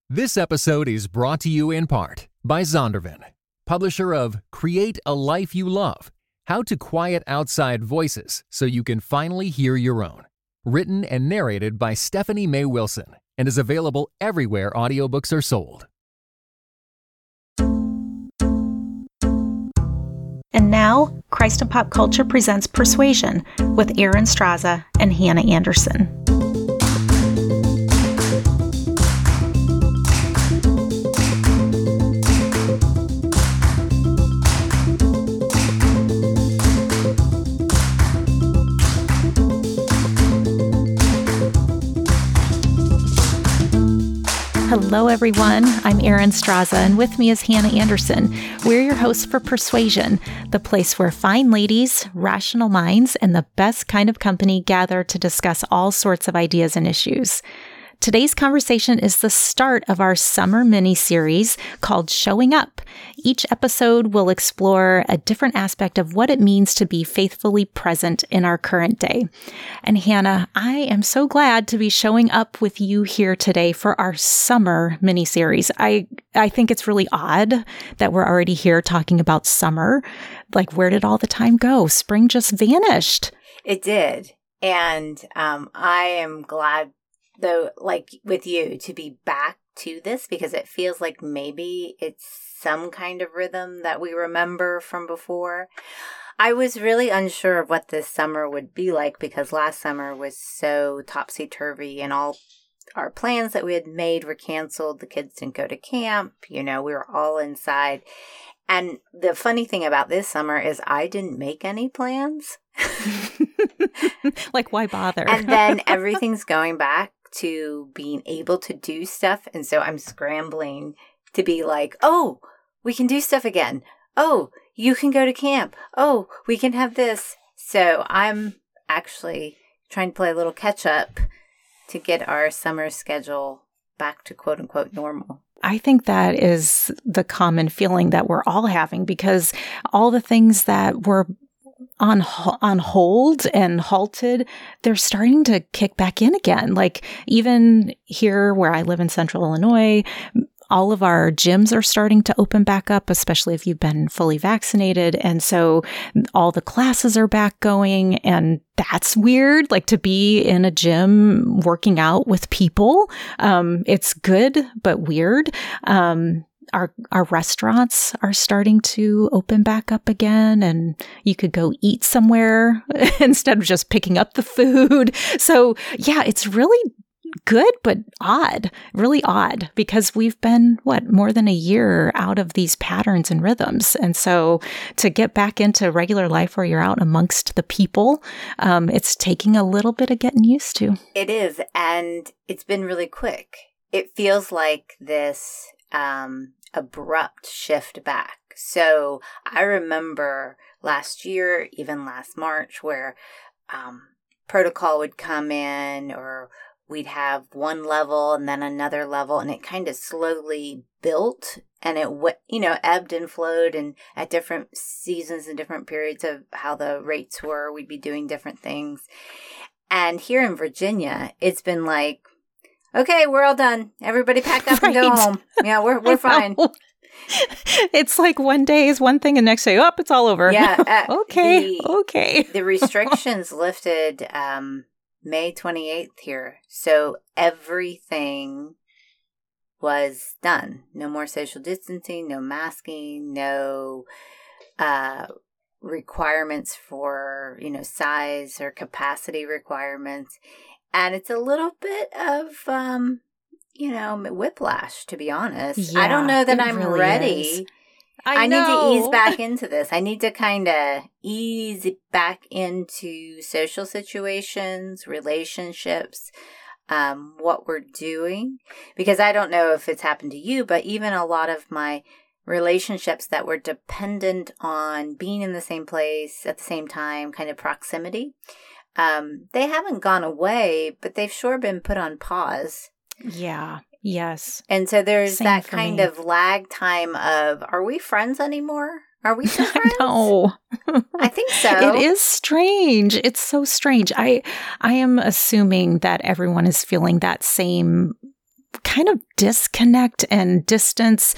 This episode is brought to you in part by Zondervan, publisher of Create a Life You Love, How to Quiet Outside Voices So You Can Finally Hear Your Own. Written and narrated by Stephanie May Wilson and is available everywhere audiobooks are sold. And now, Christ in Pop Culture presents Persuasion with Aaron Straza and Hannah Anderson. Hello, everyone. I'm Aaron Straza, and with me is Hannah Anderson. We're your hosts for Persuasion, the place where fine ladies, rational minds, and the best kind of company gather to discuss all sorts of ideas and issues. Today's conversation is the start of our summer mini-series called Showing Up. Each episode will explore a different aspect of what it means to be faithfully present in our current day. And Hannah, I am so glad to be showing up with you here today for our summer mini-series. I think it's really odd that we're already here talking about summer. Like, where did all the time go? Spring just vanished. It did. And I am glad, though, like with you, to be back to this because it feels like maybe it's some kind of rhythm that we remember from before. I was really unsure of what this summer would be like because last summer was so topsy-turvy and all our plans that we had made were canceled. The kids didn't go to camp. You know, we were all inside. And the funny thing about this summer is I didn't make any plans. Like, why bother? And then everything's going back to being able to do stuff. And so I'm scrambling to be like, oh, we can do stuff again. Oh, you can go to camp. Oh, we can have this. So I'm actually trying to play a little catch up to get our summer schedule back to quote unquote normal. I think that is the common feeling that we're all having because all the things that were on hold and halted, they're starting to kick back in again. Like even here where I live in Central Illinois, all of our gyms are starting to open back up, especially if you've been fully vaccinated. And so all the classes are back going. And that's weird, like to be in a gym working out with people. It's good, but weird. Our restaurants are starting to open back up again, and you could go eat somewhere instead of just picking up the food. So yeah, it's really good, but odd, really odd, because we've been, more than a year out of these patterns and rhythms. And so to get back into regular life where you're out amongst the people, it's taking a little bit of getting used to. It is, and it's been really quick. It feels like this abrupt shift back. So I remember last year, even last March, where protocol would come in or we'd have one level and then another level, and it kind of slowly built and it ebbed and flowed, and at different seasons and different periods of how the rates were, we'd be doing different things. And here in Virginia, it's been like, okay, we're all done. Everybody pack up and go home. Yeah, we're fine. It's like one day is one thing and next day, it's all over. Yeah. Okay. The restrictions lifted May 28th here. So everything was done. No more social distancing, no masking, no requirements for, size or capacity requirements. And it's a little bit of, whiplash, to be honest. Yeah, I don't know that I'm really ready. Is. I need to ease back into this. I need to kind of ease back into social situations, relationships, what we're doing. Because I don't know if it's happened to you, but even a lot of my relationships that were dependent on being in the same place at the same time, kind of proximity, they haven't gone away, but they've sure been put on pause. Yeah. Yes. And so there's that kind of lag time of, are we friends anymore? Are we still friends? No. I think so. It is strange. It's so strange. I am assuming that everyone is feeling that same kind of disconnect and distance,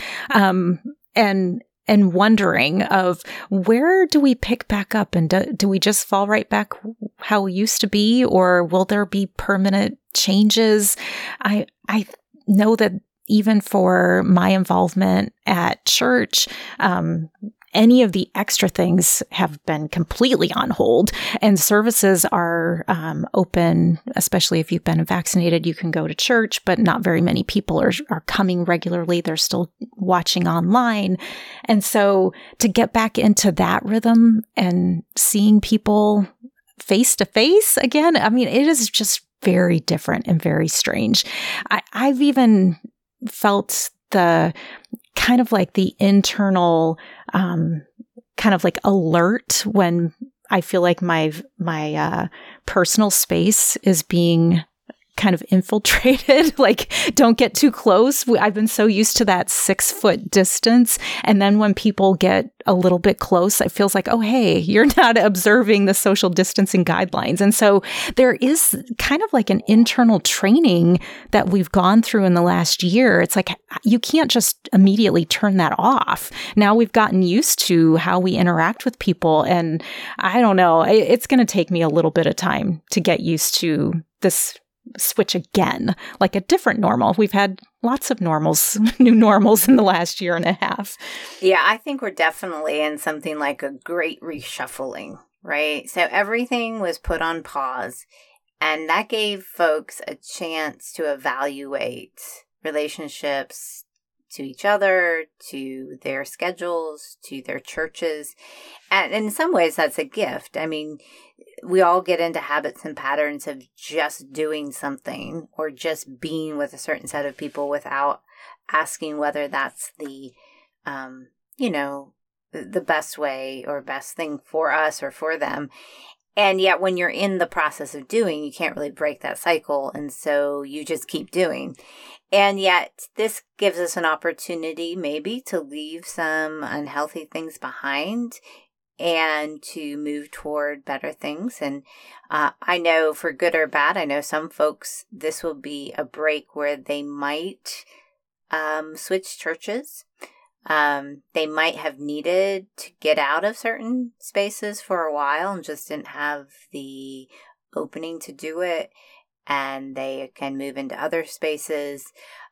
and wondering of where do we pick back up, and do we just fall right back how we used to be, or will there be permanent changes? I know that even for my involvement at church, any of the extra things have been completely on hold, and services are open, especially if you've been vaccinated. You can go to church, but not very many people are coming regularly. They're still watching online. And so to get back into that rhythm and seeing people face to face again, I mean, it is just very different and very strange. I've even felt the kind of like the internal kind of like alert when I feel like my personal space is being kind of infiltrated, like don't get too close. I've been so used to that 6-foot distance. And then when people get a little bit close, it feels like, oh, hey, you're not observing the social distancing guidelines. And so there is kind of like an internal training that we've gone through in the last year. It's like, you can't just immediately turn that off. Now we've gotten used to how we interact with people. And I don't know, it's going to take me a little bit of time to get used to this switch again, like a different normal. We've had lots of new normals in the last year and a half. Yeah, I think we're definitely in something like a great reshuffling, right? So everything was put on pause, and that gave folks a chance to evaluate relationships to each other, to their schedules, to their churches. And in some ways, that's a gift. I mean, we all get into habits and patterns of just doing something or just being with a certain set of people without asking whether that's the, the best way or best thing for us or for them. And yet when you're in the process of doing, you can't really break that cycle. And so you just keep doing. And yet this gives us an opportunity maybe to leave some unhealthy things behind and to move toward better things. And I know for good or bad, I know some folks, this will be a break where they might switch churches. They might have needed to get out of certain spaces for a while and just didn't have the opening to do it. And they can move into other spaces.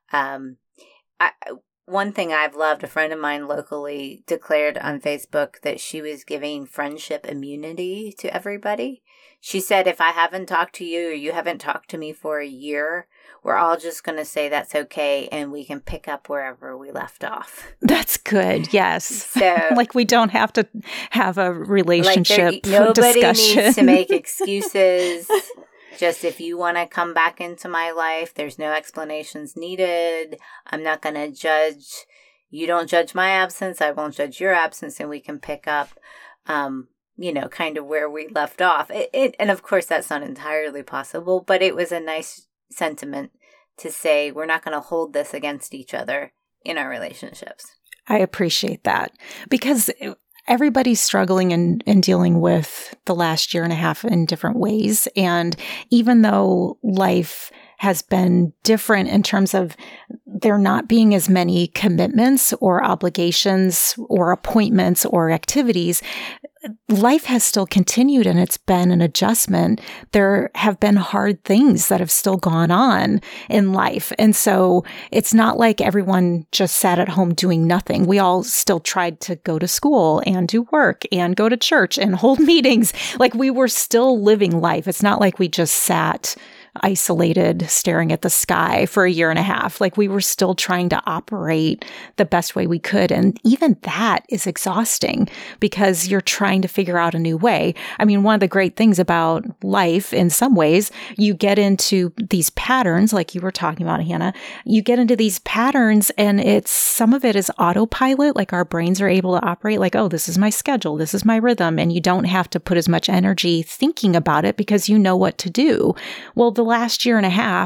One thing I've loved, a friend of mine locally declared on Facebook that she was giving friendship immunity to everybody. She said, if I haven't talked to you or you haven't talked to me for a year, we're all just going to say that's okay and we can pick up wherever we left off. That's good. Yes. So, like we don't have to have a relationship nobody discussion. Needs to make excuses. Just if you want to come back into my life, there's no explanations needed. I'm not going to judge. You don't judge my absence. I won't judge your absence. And we can pick up, kind of where we left off. And of course, that's not entirely possible, but it was a nice sentiment to say we're not going to hold this against each other in our relationships. I appreciate that because everybody's struggling and dealing with the last year and a half in different ways. And even though life has been different in terms of there not being as many commitments or obligations or appointments or activities, life has still continued and it's been an adjustment. There have been hard things that have still gone on in life. And so it's not like everyone just sat at home doing nothing. We all still tried to go to school and do work and go to church and hold meetings. Like we were still living life. It's not like we just sat isolated, staring at the sky for a year and a half. Like we were still trying to operate the best way we could. And even that is exhausting because you're trying to figure out a new way. I mean, one of the great things about life in some ways, you get into these patterns like you were talking about, Hannah. You get into these patterns and some of it is autopilot. Like our brains are able to operate like, oh, this is my schedule. This is my rhythm. And you don't have to put as much energy thinking about it because you know what to do. Well, the last year and a half,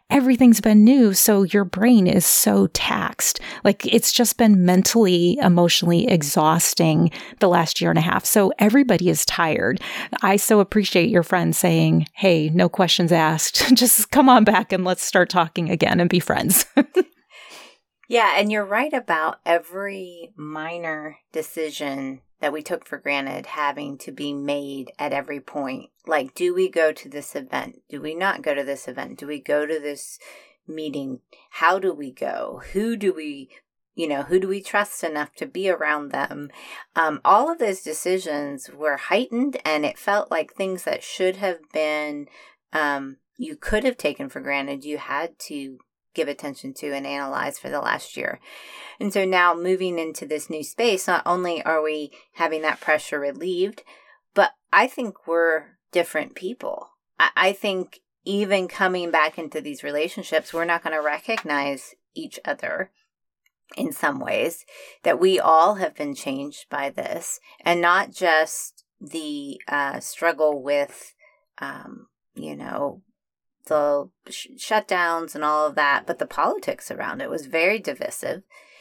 everything's been new. So your brain is so taxed. Like it's just been mentally, emotionally exhausting the last year and a half. So everybody is tired. I so appreciate your friend saying, hey, no questions asked. Just come on back and let's start talking again and be friends. Yeah, and you're right about every minor decision that we took for granted having to be made at every point. Like, do we go to this event? Do we not go to this event? Do we go to this meeting? How do we go? Who do we trust enough to be around them? All of those decisions were heightened, and it felt like things that should have been, you could have taken for granted, you had to give attention to and analyze for the last year. And so now moving into this new space, not only are we having that pressure relieved, but I think we're different people. I think even coming back into these relationships, we're not going to recognize each other in some ways, that we all have been changed by this, and not just the struggle with, the shutdowns and all of that, but the politics around it was very divisive.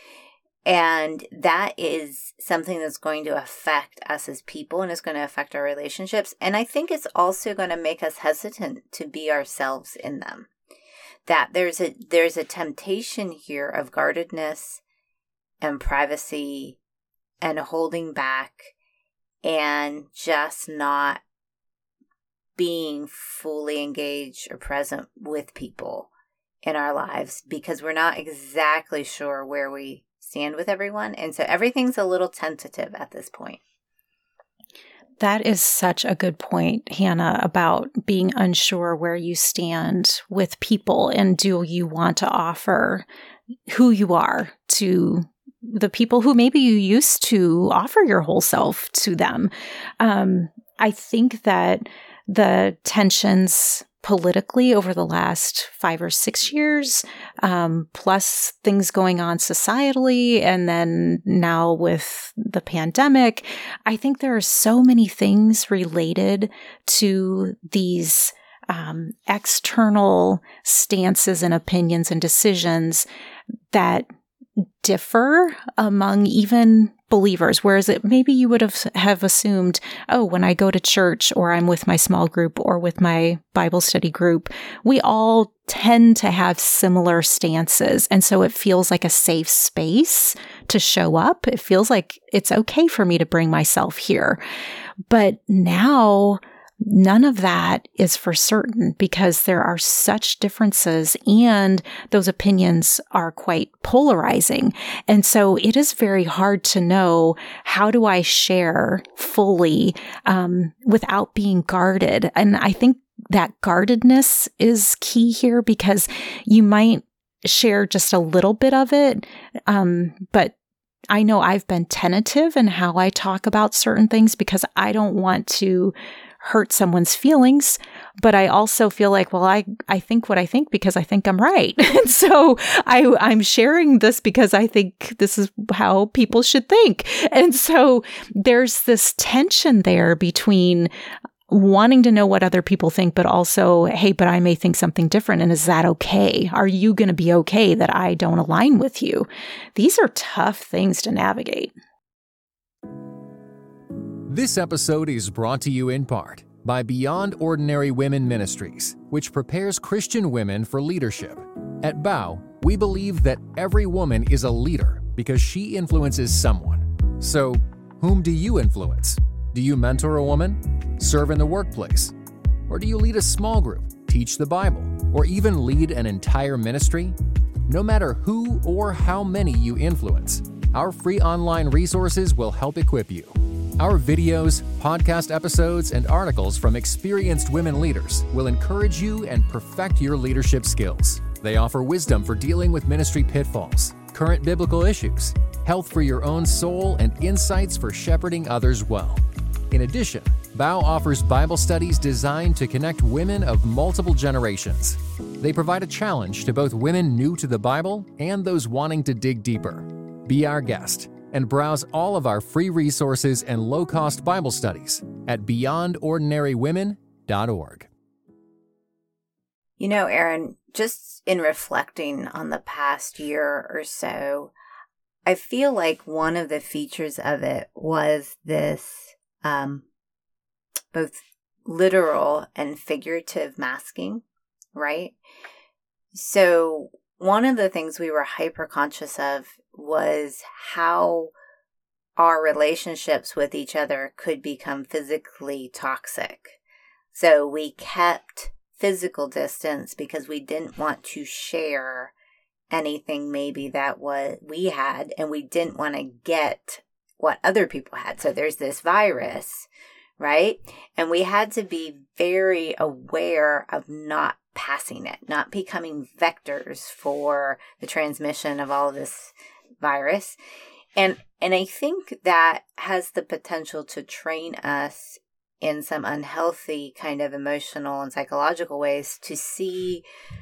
And that is something that's going to affect us as people, and it's going to affect our relationships. And I think it's also going to make us hesitant to be ourselves in them. That there's a temptation here of guardedness and privacy and holding back and just not being fully engaged or present with people in our lives, because we're not exactly sure where we stand with everyone. And so everything's a little tentative at this point. That is such a good point, Hannah, about being unsure where you stand with people, and do you want to offer who you are to the people who maybe you used to offer your whole self to them. I think that the tensions politically over the last 5 or 6 years, plus things going on societally, and then now with the pandemic, I think there are so many things related to these external stances and opinions and decisions that differ among even believers, whereas maybe you would have assumed, oh, when I go to church or I'm with my small group or with my Bible study group, we all tend to have similar stances. And so it feels like a safe space to show up. It feels like it's okay for me to bring myself here. But now none of that is for certain, because there are such differences and those opinions are quite polarizing. And so it is very hard to know, how do I share fully without being guarded? And I think that guardedness is key here, because you might share just a little bit of it, but I know I've been tentative in how I talk about certain things because I don't want to hurt someone's feelings, but I also feel like, well, I think what I think because I think I'm right. And so I'm sharing this because I think this is how people should think. And so there's this tension there between wanting to know what other people think, but also, hey, but I may think something different. And is that okay? Are you going to be okay that I don't align with you? These are tough things to navigate. This episode is brought to you in part by Beyond Ordinary Women Ministries, which prepares Christian women for leadership. At BOW, we believe that every woman is a leader because she influences someone. So, whom do you influence? Do you mentor a woman? Serve in the workplace? Or do you lead a small group, teach the Bible, or even lead an entire ministry? No matter who or how many you influence, our free online resources will help equip you. Our videos, podcast episodes, and articles from experienced women leaders will encourage you and perfect your leadership skills. They offer wisdom for dealing with ministry pitfalls, current biblical issues, health for your own soul, and insights for shepherding others well. In addition, BOW offers Bible studies designed to connect women of multiple generations. They provide a challenge to both women new to the Bible and those wanting to dig deeper. Be our guest and browse all of our free resources and low-cost Bible studies at beyondordinarywomen.org. You know, Erin, just in reflecting on the past year or so, I feel like one of the features of it was this both literal and figurative masking, right? So one of the things we were hyper conscious of was how our relationships with each other could become physically toxic. So we kept physical distance because we didn't want to share anything maybe that we had, and we didn't want to get what other people had. So there's this virus, right? And we had to be very aware of not passing it, not becoming vectors for the transmission of all of this virus. And I think that has the potential to train us in some unhealthy kind of emotional and psychological ways to see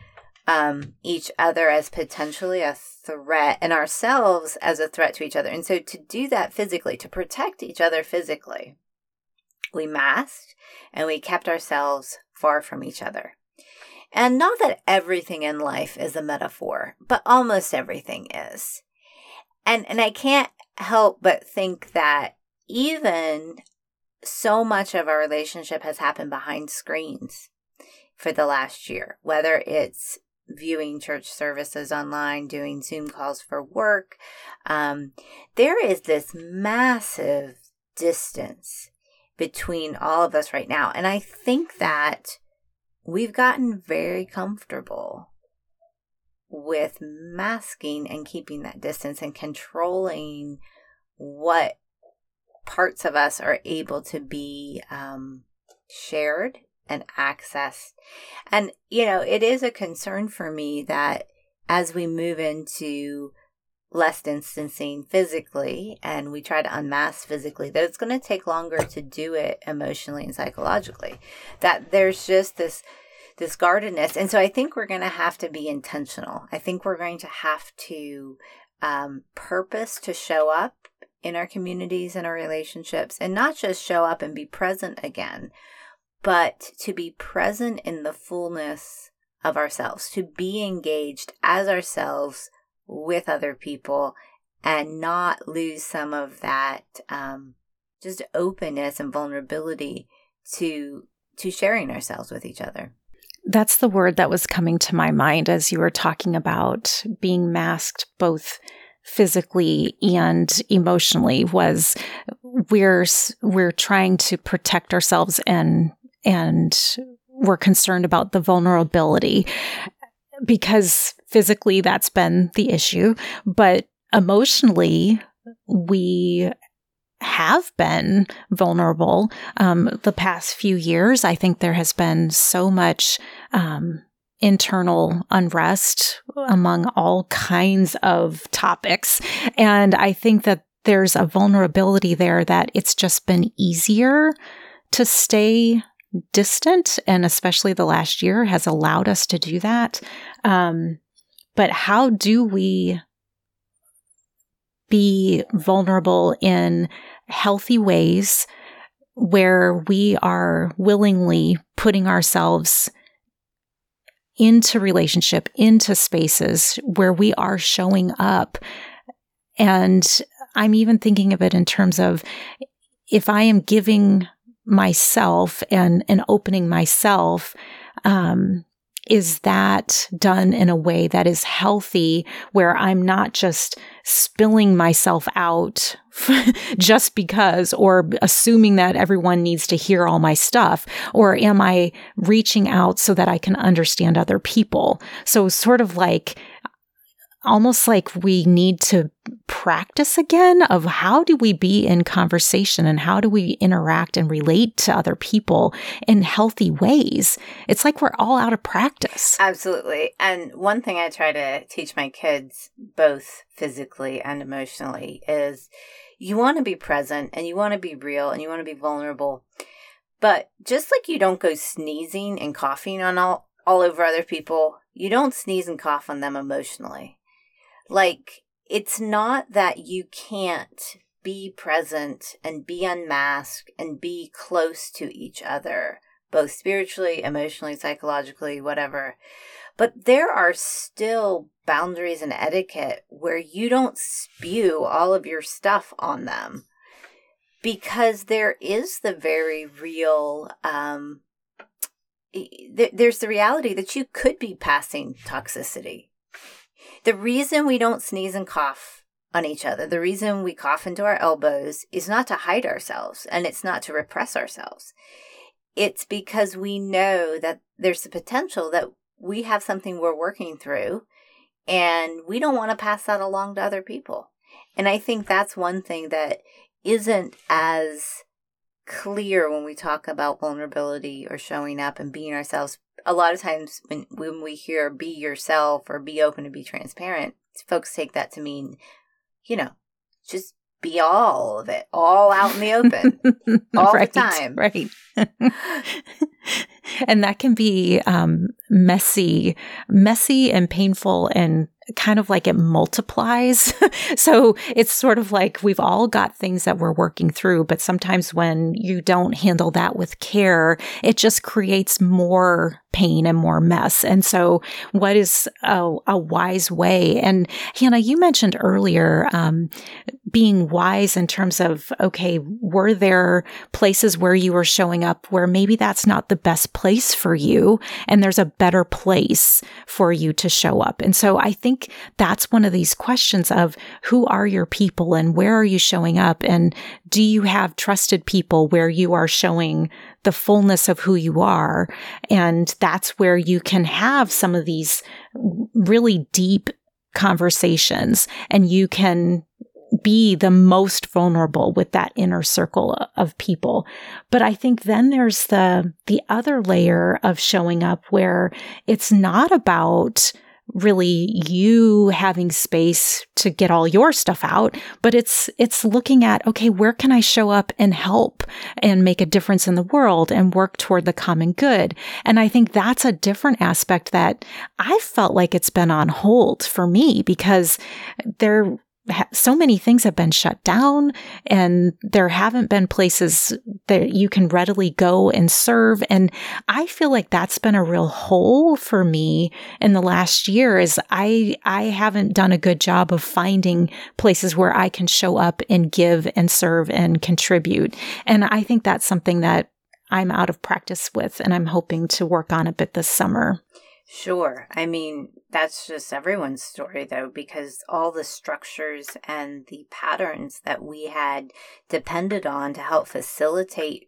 each other as potentially a threat and ourselves as a threat to each other. And so to do that physically, to protect each other physically, we masked and we kept ourselves far from each other. And not that everything in life is a metaphor, but almost everything is. And I can't help but think that even so much of our relationship has happened behind screens for the last year, whether it's viewing church services online, doing Zoom calls for work. There is this massive distance between all of us right now. And I think that we've gotten very comfortable with masking and keeping that distance and controlling what parts of us are able to be shared and accessed. And, you know, it is a concern for me that as we move into less distancing physically and we try to unmask physically, that it's going to take longer to do it emotionally and psychologically, that there's just this guardedness. And so I think we're going to have to be intentional. I think we're going to have to purpose to show up in our communities and our relationships, and not just show up and be present again, but to be present in the fullness of ourselves, to be engaged as ourselves with other people and not lose some of that just openness and vulnerability to sharing ourselves with each other. That's the word that was coming to my mind as you were talking about being masked both physically and emotionally. Was we're trying to protect ourselves and we're concerned about the vulnerability, because physically that's been the issue, but emotionally we have been vulnerable. The past few years, I think there has been so much internal unrest among all kinds of topics. And I think that there's a vulnerability there that it's just been easier to stay distant. And especially the last year has allowed us to do that. But how do we be vulnerable in healthy ways where we are willingly putting ourselves into relationship, into spaces where we are showing up? And I'm even thinking of it in terms of, if I am giving myself and opening myself, is that done in a way that is healthy, where I'm not just spilling myself out just because, or assuming that everyone needs to hear all my stuff? Or am I reaching out so that I can understand other people? So sort of like, almost like we need to practice again of how do we be in conversation and how do we interact and relate to other people in healthy ways. It's like we're all out of practice. Absolutely. And one thing I try to teach my kids, both physically and emotionally, is you want to be present and you want to be real and you want to be vulnerable. But just like you don't go sneezing and coughing on all over other people, you don't sneeze and cough on them emotionally. Like, it's not that you can't be present and be unmasked and be close to each other both spiritually, emotionally, psychologically, whatever. But there are still boundaries and etiquette where you don't spew all of your stuff on them, because there is the very real, there's the reality that you could be passing toxicity. The reason we don't sneeze and cough on each other, the reason we cough into our elbows, is not to hide ourselves, and it's not to repress ourselves. It's because we know that there's the potential that we have something we're working through, and we don't want to pass that along to other people. And I think that's one thing that isn't as clear when we talk about vulnerability or showing up and being ourselves. A lot of times when we hear be yourself or be open and be transparent, folks take that to mean, just be all of it, all out in the open, all the time. Right. And that can be messy and painful, and kind of like it multiplies. So it's sort of like we've all got things that we're working through, but sometimes when you don't handle that with care, it just creates more pain and more mess. And so what is a wise way? And Hannah, you mentioned earlier being wise in terms of, okay, were there places where you were showing up where maybe that's not the best place for you, and there's a better place for you to show up? And so I think that's one of these questions of who are your people and where are you showing up? And do you have trusted people where you are showing the fullness of who you are? And that's where you can have some of these really deep conversations, and you can be the most vulnerable with that inner circle of people. But I think then there's the other layer of showing up where it's not about really you having space to get all your stuff out, but it's looking at, okay, where can I show up and help and make a difference in the world and work toward the common good? And I think that's a different aspect that I felt like it's been on hold for me, because so many things have been shut down, and there haven't been places that you can readily go and serve. And I feel like that's been a real hole for me in the last year, is I haven't done a good job of finding places where I can show up and give and serve and contribute. And I think that's something that I'm out of practice with, and I'm hoping to work on a bit this summer. Sure. I mean, that's just everyone's story, though, because all the structures and the patterns that we had depended on to help facilitate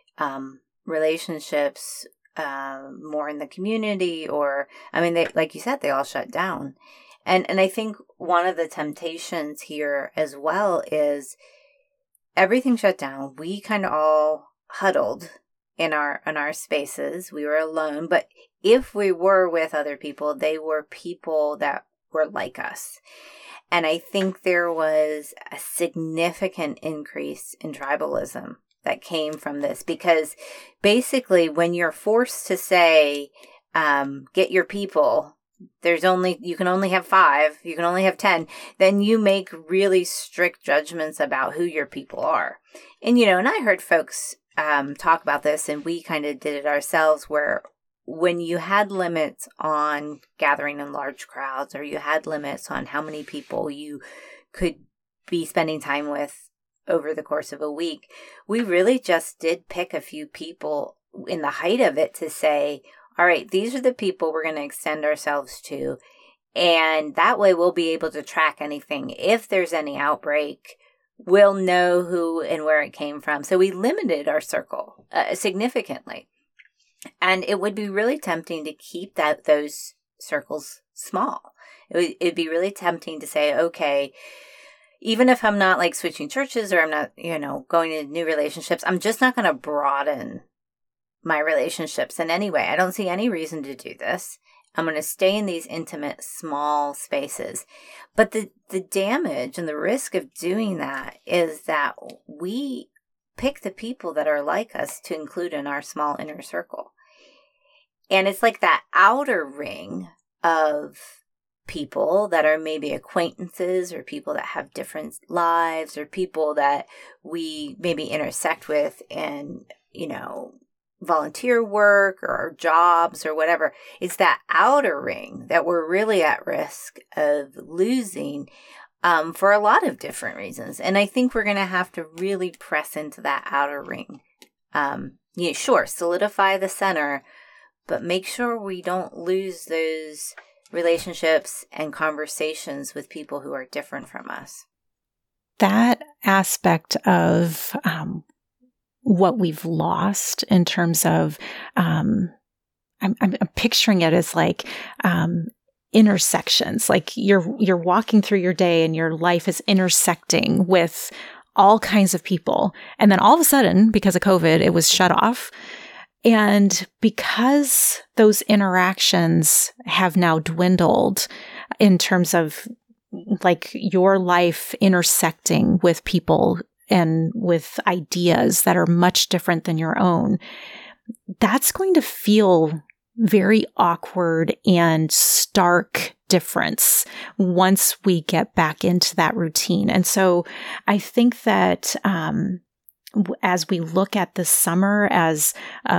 relationships more in the community, or, I mean, like you said, they all shut down. And I think one of the temptations here as well is everything shut down. We kind of all huddled in our spaces. We were alone, but if we were with other people, they were people that were like us. And I think there was a significant increase in tribalism that came from this, because basically when you're forced to say, get your people, you can only have 5, you can only have 10, then you make really strict judgments about who your people are. And, and I heard folks talk about this, and we kind of did it ourselves, where when you had limits on gathering in large crowds, or you had limits on how many people you could be spending time with over the course of a week, we really just did pick a few people in the height of it to say, all right, these are the people we're going to extend ourselves to. And that way we'll be able to track anything. If there's any outbreak, we'll know who and where it came from. So we limited our circle significantly. And it would be really tempting to keep those circles small. It'd be really tempting to say, okay, even if I'm not like switching churches, or I'm not, going into new relationships, I'm just not going to broaden my relationships in any way. I don't see any reason to do this. I'm going to stay in these intimate, small spaces. But the damage and the risk of doing that is that we pick the people that are like us to include in our small inner circle. And it's like that outer ring of people that are maybe acquaintances, or people that have different lives, or people that we maybe intersect with in, volunteer work or our jobs or whatever. It's that outer ring that we're really at risk of losing for a lot of different reasons. And I think we're going to have to really press into that outer ring. Sure, solidify the center, but make sure we don't lose those relationships and conversations with people who are different from us. That aspect of what we've lost in terms of, I'm picturing it as like intersections. Like you're walking through your day and your life is intersecting with all kinds of people. And then all of a sudden, because of COVID, it was shut off. And because those interactions have now dwindled in terms of like your life intersecting with people and with ideas that are much different than your own, that's going to feel very awkward and stark difference once we get back into that routine. And so I think that as we look at this summer as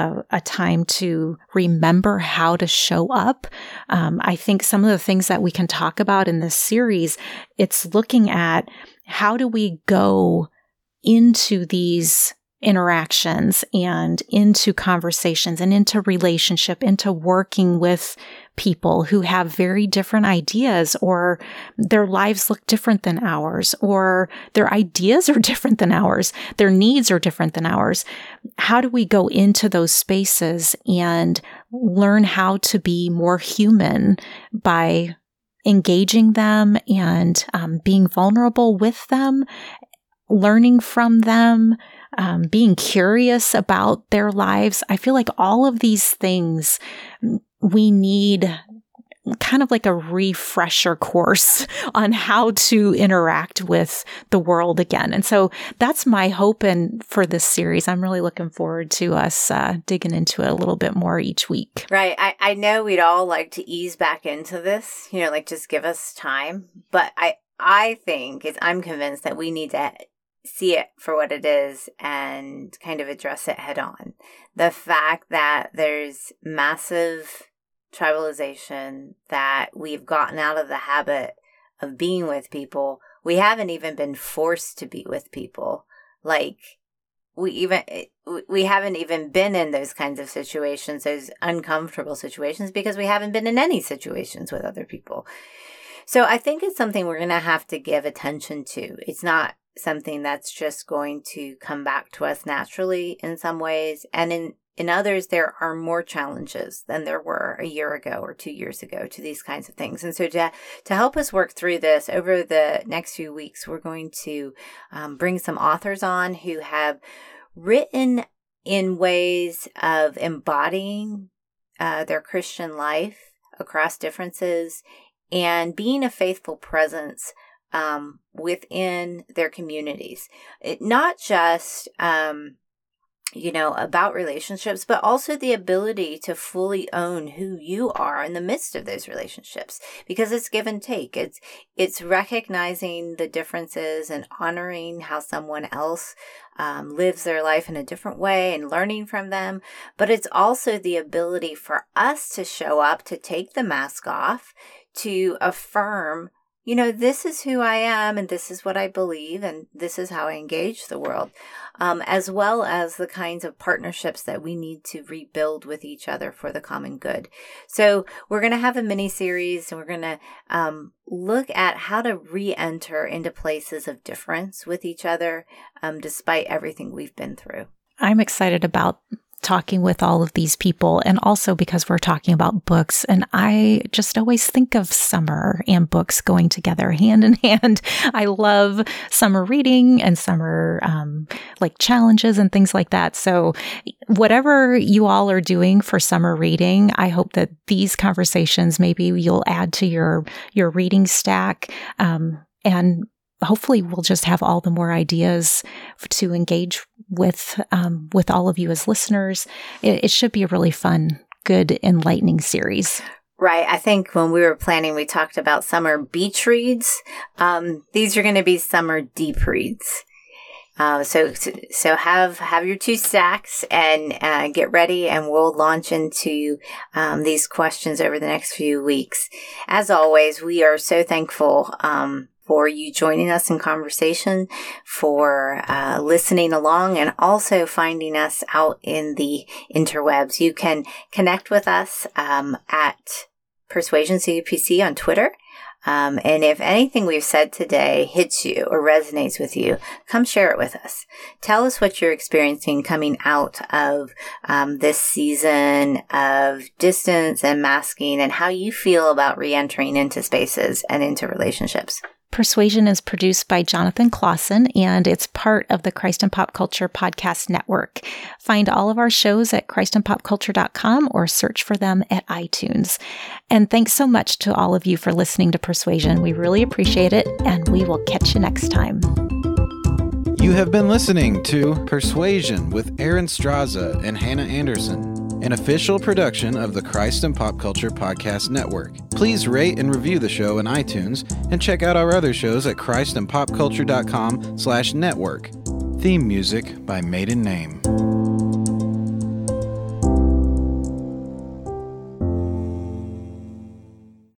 a time to remember how to show up, I think some of the things that we can talk about in this series, it's looking at how do we go into these interactions and into conversations and into relationship, into working with people who have very different ideas, or their lives look different than ours, or their ideas are different than ours, their needs are different than ours. How do we go into those spaces and learn how to be more human by engaging them and being vulnerable with them, learning from them, being curious about their lives? I feel like all of these things we need kind of like a refresher course on how to interact with the world again. And so that's my hope for this series. I'm really looking forward to us digging into it a little bit more each week. Right. I know we'd all like to ease back into this, like just give us time. But I think I'm convinced that we need to see it for what it is and kind of address it head on. The fact that there's massive tribalization, that we've gotten out of the habit of being with people. We haven't even been forced to be with people. Like we haven't even been in those kinds of situations, those uncomfortable situations, because we haven't been in any situations with other people. So I think it's something we're going to have to give attention to. It's not something that's just going to come back to us naturally in some ways. And in others, there are more challenges than there were a year ago or 2 years ago to these kinds of things. And so to help us work through this over the next few weeks, we're going to bring some authors on who have written in ways of embodying their Christian life across differences and being a faithful presence within their communities. Not just about relationships, but also the ability to fully own who you are in the midst of those relationships, because it's give and take. It's recognizing the differences and honoring how someone else lives their life in a different way and learning from them. But it's also the ability for us to show up, to take the mask off, to affirm, this is who I am and this is what I believe and this is how I engage the world, as well as the kinds of partnerships that we need to rebuild with each other for the common good. So we're going to have a mini series and we're going to look at how to re-enter into places of difference with each other, despite everything we've been through. I'm excited about talking with all of these people, and also because we're talking about books, and I just always think of summer and books going together hand in hand. I love summer reading and summer challenges and things like that. So whatever you all are doing for summer reading, I hope that these conversations, maybe you'll add to your reading stack, and hopefully we'll just have all the more ideas to engage with all of you as listeners. It should be a really fun, good, enlightening series. Right. I think when we were planning, we talked about summer beach reads. These are going to be summer deep reads. So have your 2 stacks and get ready, and we'll launch into these questions over the next few weeks. As always, we are so thankful for you joining us in conversation, for listening along, and also finding us out in the interwebs. You can connect with us at Persuasion CUPC on Twitter. And if anything we've said today hits you or resonates with you, come share it with us. Tell us what you're experiencing coming out of this season of distance and masking, and how you feel about re-entering into spaces and into relationships. Persuasion is produced by Jonathan Clausen, and it's part of the Christ and Pop Culture Podcast Network. Find all of our shows at christandpopculture.com or search for them at iTunes. And thanks so much to all of you for listening to Persuasion. We really appreciate it, and we will catch you next time. You have been listening to Persuasion with Aaron Straza and Hannah Anderson, an official production of the Christ and Pop Culture Podcast Network. Please rate and review the show in iTunes, and check out our other shows at christandpopculture.com/network. Theme music by Maiden Name.